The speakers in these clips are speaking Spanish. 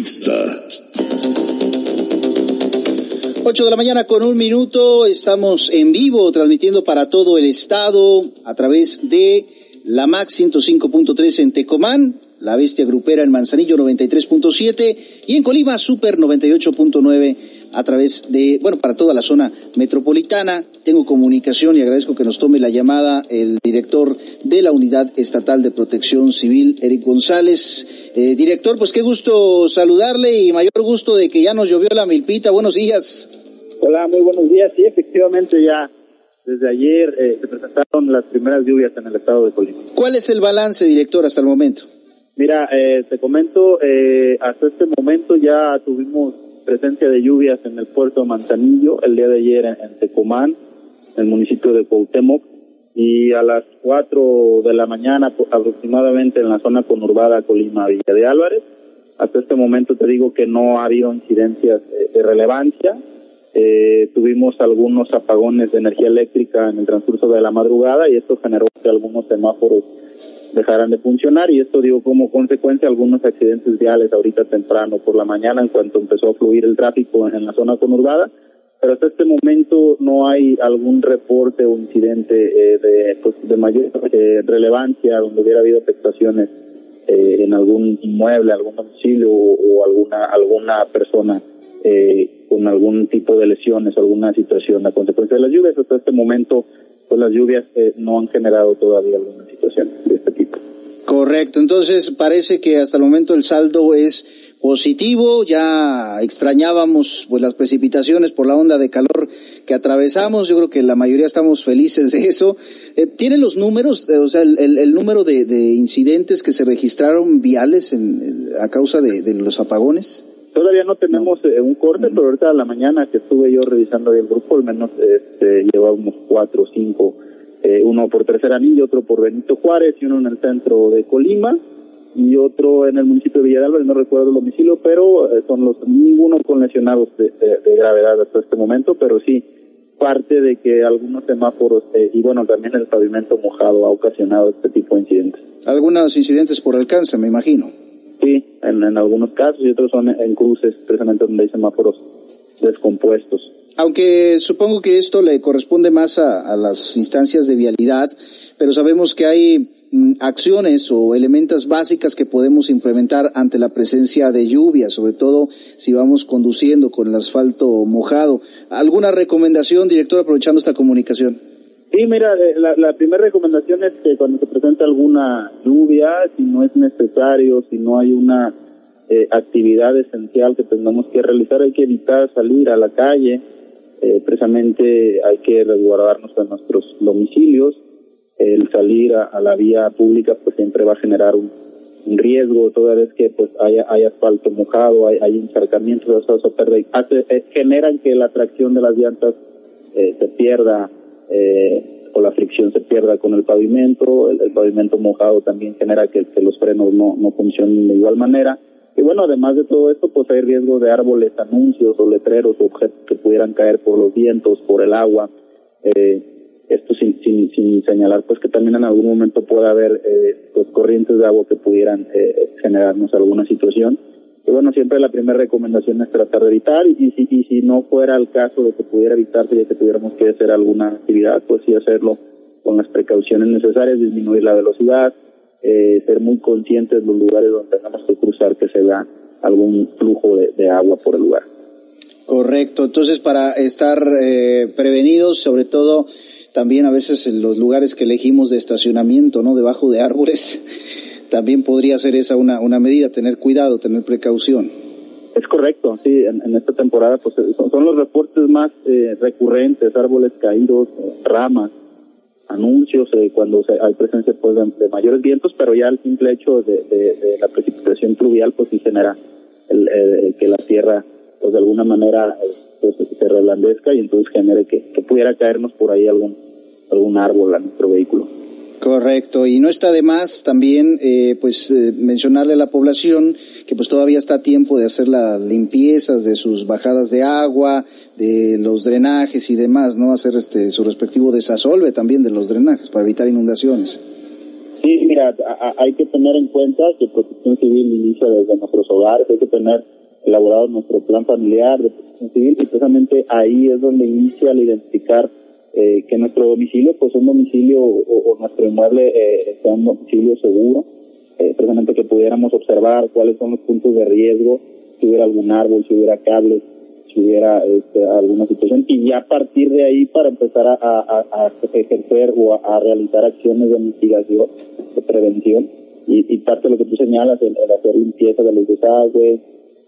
Entrevista. 8 de la mañana con 1 minuto, estamos en vivo transmitiendo para todo el estado a través de la MAX 105.3 en Tecomán, La Bestia Grupera en Manzanillo 93.7 y en Colima Super 98.9 a través de, para toda la zona metropolitana. Tengo comunicación y agradezco que nos tome la llamada el director de la Unidad Estatal de Protección Civil, Eric González. Director, pues qué gusto saludarle y mayor gusto de que ya nos llovió la milpita. Buenos días. Hola, muy buenos días. Sí, efectivamente ya desde ayer se presentaron las primeras lluvias en el estado de Colima. ¿Cuál es el balance, director, hasta el momento? Mira, te comento, hasta este momento ya tuvimos presencia de lluvias en el puerto de Manzanillo el día de ayer en Tecomán, en el municipio de Cuauhtémoc, y a las 4 de la mañana aproximadamente en la zona conurbada Colima-Villa de Álvarez. Hasta este momento te digo que no ha habido incidencias de relevancia. Tuvimos algunos apagones de energía eléctrica en el transcurso de la madrugada y esto generó que algunos semáforos dejaran de funcionar y esto dio como consecuencia algunos accidentes viales ahorita temprano por la mañana en cuanto empezó a fluir el tráfico en la zona conurbada, pero hasta este momento no hay algún reporte o incidente de mayor relevancia donde hubiera habido afectaciones en algún inmueble, algún domicilio o alguna persona con algún tipo de lesiones o alguna situación a consecuencia de las lluvias. Hasta este momento pues las lluvias no han generado todavía alguna situación de este tipo. Correcto, entonces parece que hasta el momento el saldo es positivo. Ya extrañábamos pues las precipitaciones por la onda de calor que atravesamos. Yo creo que la mayoría estamos felices de eso. ¿Tienen los números, el número de incidentes que se registraron viales a causa de los apagones? Todavía no tenemos un corte, pero ahorita a la mañana que estuve yo revisando el grupo, al menos llevábamos 4 o 5, uno por Tercer Anillo, otro por Benito Juárez y uno en el centro de Colima y otro en el municipio de Villa de Álvarez, no recuerdo el domicilio, pero ninguno con lesionados de gravedad hasta este momento, pero sí parte de que algunos semáforos y también el pavimento mojado ha ocasionado este tipo de incidentes. Algunos incidentes por alcance, me imagino. Sí, en algunos casos y otros son en cruces, precisamente donde hay semáforos descompuestos. Aunque supongo que esto le corresponde más a las instancias de vialidad, pero sabemos que hay acciones o elementos básicas que podemos implementar ante la presencia de lluvia, sobre todo si vamos conduciendo con el asfalto mojado. ¿Alguna recomendación, director, aprovechando esta comunicación? Sí, mira, la primera recomendación es que cuando se presenta alguna lluvia, si no es necesario, si no hay una actividad esencial que tengamos que realizar, hay que evitar salir a la calle. Precisamente hay que resguardarnos en nuestros domicilios. El salir a la vía pública pues siempre va a generar un riesgo, toda vez que pues hay asfalto mojado, hay encharcamientos, generan que la tracción de las llantas se pierda, o la fricción se pierda con el pavimento. El pavimento mojado también genera que los frenos no funcionen de igual manera. Y además de todo esto, pues hay riesgo de árboles, anuncios o letreros o objetos que pudieran caer por los vientos, por el agua. Esto sin señalar pues que también en algún momento puede haber pues corrientes de agua que pudieran generarnos alguna situación. Y siempre la primera recomendación es tratar de evitar y si no fuera el caso de que pudiera evitarse y que tuviéramos que hacer alguna actividad, pues sí hacerlo con las precauciones necesarias, disminuir la velocidad, ser muy conscientes de los lugares donde tengamos que cruzar, que se vea algún flujo de agua por el lugar. Correcto, entonces para estar prevenidos, sobre todo también a veces en los lugares que elegimos de estacionamiento, ¿no? Debajo de árboles, también podría ser esa una medida, tener cuidado, tener precaución. Es correcto, sí, en esta temporada pues son los reportes más recurrentes, árboles caídos, ramas, anuncios, cuando hay presencia pues de mayores vientos, pero ya el simple hecho de la precipitación pluvial pues sí genera que la tierra pues de alguna manera pues, se reblandezca y entonces genere que pudiera caernos por ahí algún árbol a nuestro vehículo. Correcto, y no está de más también mencionarle a la población que pues todavía está a tiempo de hacer las limpiezas de sus bajadas de agua, de los drenajes y demás, ¿no? Hacer su respectivo desasolve también de los drenajes para evitar inundaciones. Sí, mira, hay que tener en cuenta que Protección Civil inicia desde nuestros hogares, hay que tener elaborado nuestro plan familiar de Protección Civil y precisamente ahí es donde inicia al identificar que nuestro domicilio, pues un domicilio o nuestro inmueble sea un domicilio seguro, precisamente que pudiéramos observar cuáles son los puntos de riesgo, si hubiera algún árbol, si hubiera cables, si hubiera alguna situación, y ya a partir de ahí para empezar a ejercer o a realizar acciones de mitigación, de prevención, y parte de lo que tú señalas, el hacer limpieza de los desagües,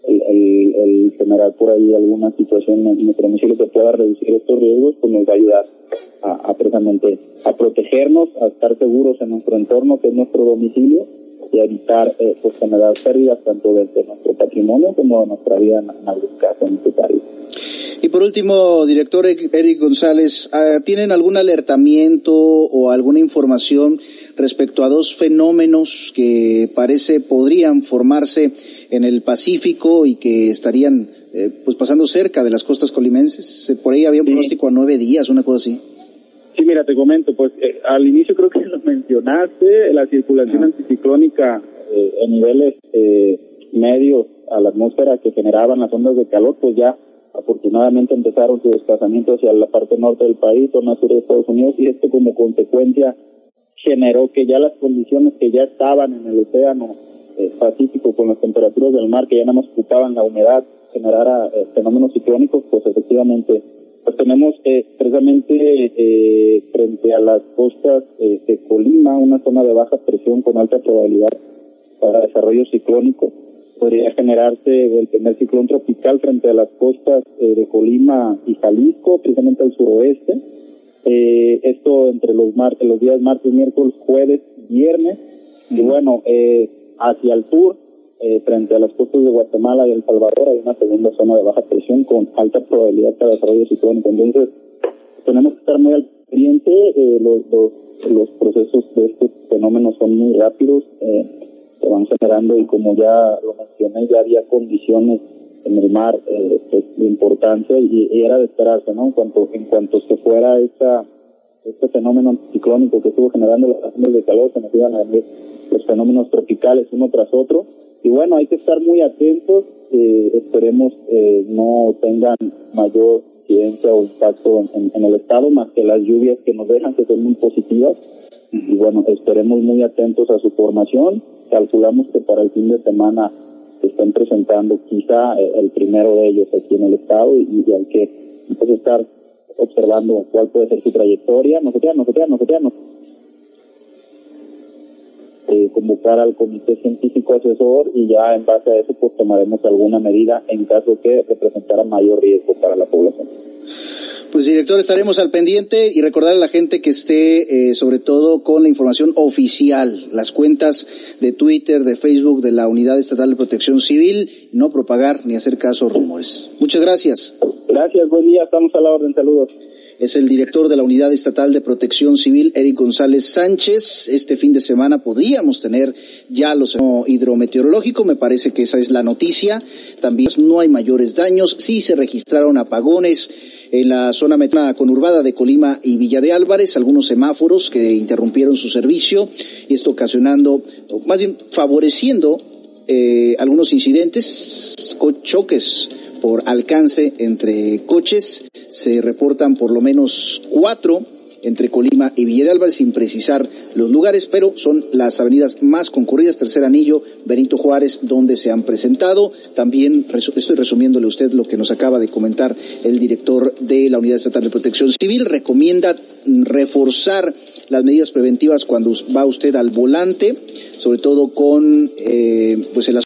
el generar por ahí alguna situación en nuestro domicilio que pueda reducir estos riesgos, pues nos va a ayudar a precisamente a protegernos, a estar seguros en nuestro entorno, que es nuestro domicilio, y a evitar pues generar pérdidas tanto de nuestro patrimonio como de nuestra vida en algún caso necesario. Y por último, director Eric González, ¿tienen algún alertamiento o alguna información respecto a dos fenómenos que podrían formarse en el Pacífico y que estarían pues pasando cerca de las costas colimenses? Por ahí había un pronóstico a 9 días, una cosa así. Sí, mira, te comento, pues al inicio creo que lo mencionaste, la circulación anticiclónica en niveles medios a la atmósfera que generaban las ondas de calor, pues ya afortunadamente empezaron su desplazamiento hacia la parte norte del país, zona sur de Estados Unidos, y esto como consecuencia generó que ya las condiciones que ya estaban en el océano Pacífico con las temperaturas del mar que ya nada más ocupaban la humedad, generara fenómenos ciclónicos, pues efectivamente pues tenemos precisamente frente a las costas de Colima una zona de baja presión con alta probabilidad para desarrollo ciclónico. Podría generarse el primer ciclón tropical frente a las costas de Colima y Jalisco, precisamente al suroeste. Esto entre los días martes, miércoles, jueves, viernes. Y bueno, hacia el sur, frente a las costas de Guatemala y El Salvador, hay una segunda zona de baja presión con alta probabilidad para desarrollo ciclónico. Entonces, tenemos que estar muy al pendiente. Los procesos de estos fenómenos son muy rápidos. Se van generando y como ya lo mencioné, ya había condiciones en el mar pues, de importancia y era de esperarse, ¿no? En cuanto se fuera este fenómeno anticiclónico que estuvo generando las ondas de calor, se nos iban a venir los fenómenos tropicales uno tras otro. Y bueno, hay que estar muy atentos, esperemos no tengan mayor incidencia o impacto en el estado, más que las lluvias que nos dejan, que son muy positivas. Y bueno, estaremos muy atentos a su formación. Calculamos que para el fin de semana se están presentando quizá el primero de ellos aquí en el estado y hay que entonces estar observando cuál puede ser su trayectoria. Convocar al comité científico asesor y ya en base a eso pues tomaremos alguna medida en caso que representara mayor riesgo para la población. Pues director, estaremos al pendiente y recordar a la gente que esté sobre todo con la información oficial, las cuentas de Twitter, de Facebook, de la Unidad Estatal de Protección Civil, no propagar ni hacer caso a rumores. Muchas gracias. Gracias, buen día, estamos a la orden, saludos. Es el director de la Unidad Estatal de Protección Civil, Eric González Sánchez. Este fin de semana podríamos tener ya los hidrometeorológico, me parece que esa es la noticia. También no hay mayores daños, sí se registraron apagones en la zona conurbada de Colima y Villa de Álvarez, algunos semáforos que interrumpieron su servicio, y esto ocasionando, o más bien favoreciendo algunos incidentes, choques por alcance entre coches. Se reportan por lo menos 4 entre Colima y Villa de Álvarez, sin precisar los lugares, pero son las avenidas más concurridas, Tercer Anillo, Benito Juárez, donde se han presentado. También estoy resumiéndole a usted lo que nos acaba de comentar el director de la Unidad Estatal de Protección Civil. Recomienda reforzar las medidas preventivas cuando va usted al volante, sobre todo con pues el